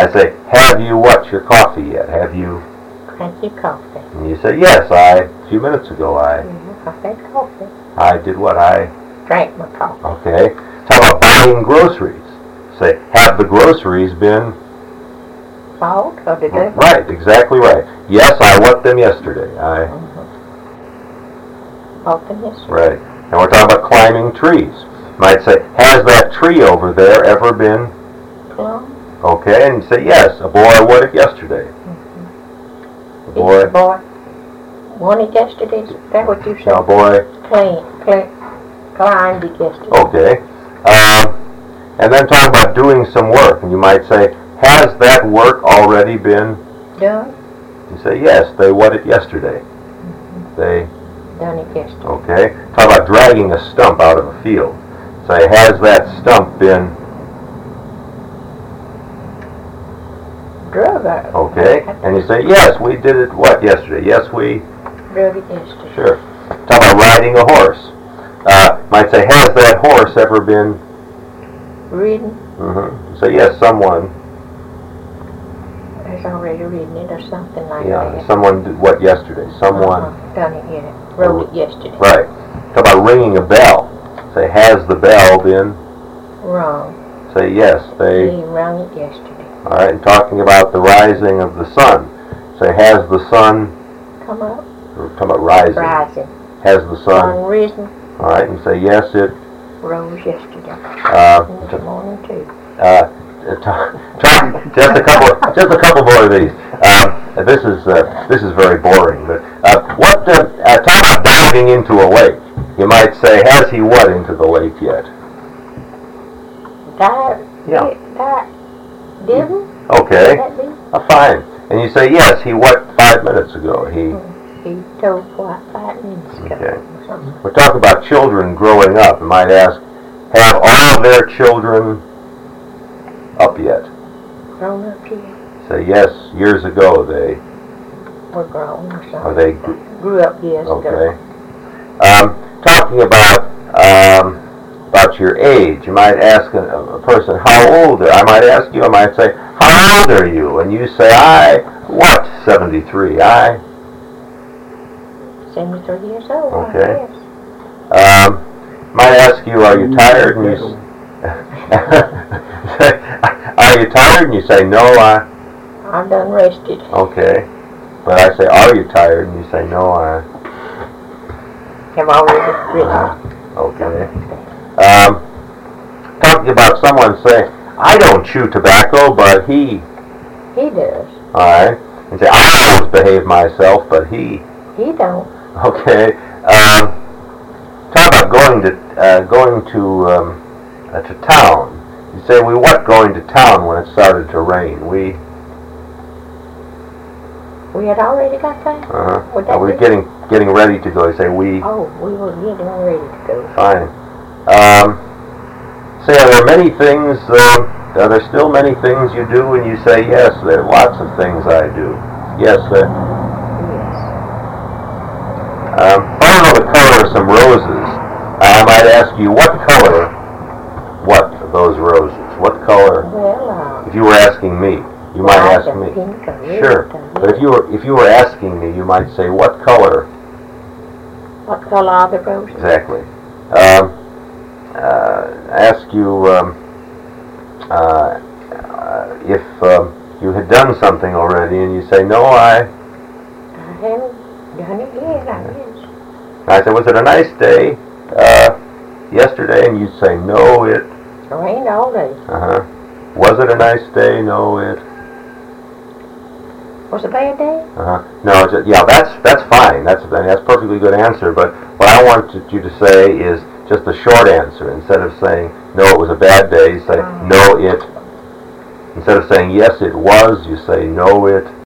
I say, have you what, your coffee yet? Have you? Drank your coffee. And you say, yes, a few minutes ago, I've had coffee. I did what? I drank my coffee. Okay. Talk about buying groceries. Say, have the groceries been bought or delivered? Right, exactly right. Yes, I bought them yesterday. Bought them yesterday. Right. And we're talking about climbing trees. You might say, has that tree over there ever been Plum? Okay, and you say, yes, a boy won it yesterday. A boy. Won it yesterday? Is that what you said? No, boy. Climbed it yesterday. Okay. And then talk about doing some work. And you might say, has that work already been done? You say, yes, they won it yesterday. They done it yesterday. Okay. Talk about dragging a stump out of a field. Say, has that stump been drug out? Okay. And you say, yes, we did it, what, yesterday? Yes, we drug it yesterday. Sure. Talk about riding a horse. Might say, has that horse ever been ridden? You say, yes, someone has already ridden it or something like that. Yeah, someone did what yesterday? Someone done it yet. Rode it yesterday. Right. Talk about ringing a bell. Say, has the bell been rung? Say, yes, they rung it yesterday. All right, and talking about the rising of the sun. Say, has the sun come up? We're talking about rising. Rising. Has the sun risen? All right, and say, yes, it rose yesterday. In the morning too. Just a couple more of these. This is very boring. But talk about diving into a lake. You might say, has he what into the lake yet? Didn't? Okay. Fine. And you say, yes, he what 5 minutes ago? He told what 5 minutes ago. Okay. We're talking about children growing up. You might ask, have all of their children up yet? Grown up yet? Say, yes, years ago they were grown or something. Or they grew up years ago. Okay. Talking about your age, you might ask a person, how old are you? I might ask you, I might say, how old are you? And you say, 73. 73 years old. Okay. Might ask you, are you tired? And you say, are you tired? And you say, no, I'm done rested. Okay. But I say, are you tired? And you say, no, I have already rested. Okay. Talking about someone saying, I don't chew tobacco, but he does. All right. And say, I always behave myself, but he don't. Okay. Talk about going to town. You say, we what going to town when it started to rain? We had already got that? We were getting ready to go. You say, we... Oh, we were getting ready to go. Fine. Say, are there many things, are there still many things you do? And you say, yes, there are lots of things I do. Yes, Yes. I don't know the color of some roses. I might ask you, what color, those roses? What color? Well, if you were asking me, you might ask me. Pink or Sure. But if you were asking me, you might say, what color? What color are the roses? Exactly. Ask you if you had done something already, and you say, no, I haven't done it yet, I guess. I said, was it a nice day yesterday? And you say, no, it rained all day. Was it a nice day? No, it was a bad day? No, that's fine. That's a perfectly good answer. But what I wanted you to say is just a short answer. Instead of saying, no, it was a bad day, you say, no, it. Instead of saying, yes, it was, you say, no, it